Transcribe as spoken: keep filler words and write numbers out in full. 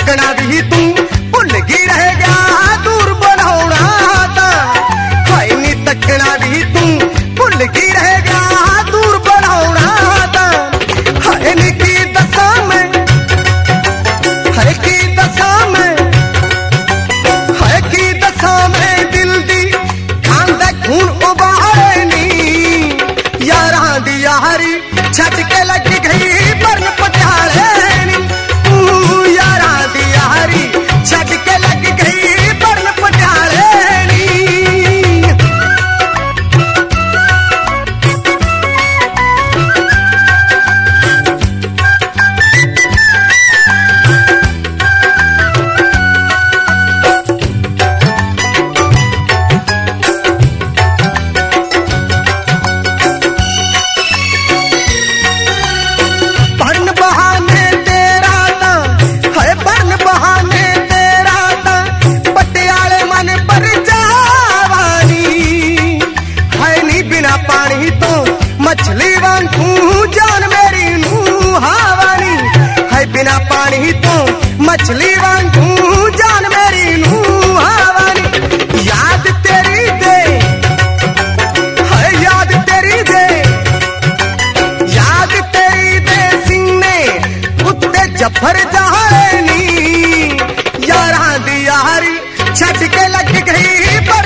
तकना भी तू भुल गई रह गया दूर बनाना था। हाय नी तकना भी तू भुल गई रह गया दूर बनाना था। हाय नी की दशा में हाय की दशा में हाय की दशा में दिल दी खांदा खून उबारे नी यारां दी यारी छट के लग गई बरन पटियाले नी। तू यारां दी यारी छट के लग गई बरन पटियाले नी। मछली वांगू जान मेरी नू हावानी है बिना पानी तो मछली वांगू जान मेरी नू हावानी। याद तेरी दे है याद तेरी दे याद तेरी दे सीने कुत्ते जफर जहानी यारां दी यारी छट के लग गई।